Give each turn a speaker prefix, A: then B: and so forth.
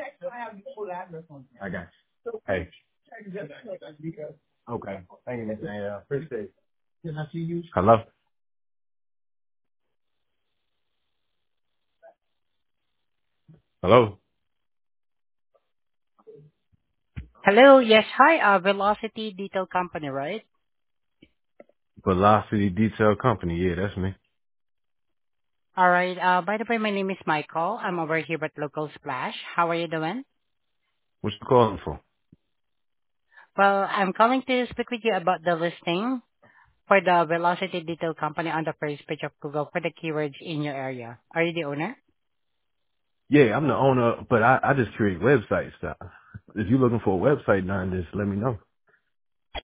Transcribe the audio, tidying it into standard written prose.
A: I got you. Hey. Okay. Thank you, Mr. Daniel. Appreciate it. Hello? Hello?
B: Hello. Yes. Hi, Velocity Detail Company, right?
A: Velocity Detail Company. Yeah, that's me.
B: All right. By the way, my name is Michael. I'm over here at Local Splash. How are you doing?
A: What you calling for?
B: Well, I'm calling to speak with you about the listing for the Velocity Detail Company on the first page of Google for the keywords in your area. Are you the owner?
A: Yeah, I'm the owner, but I just create websites. If you're looking for a website done, just let me know.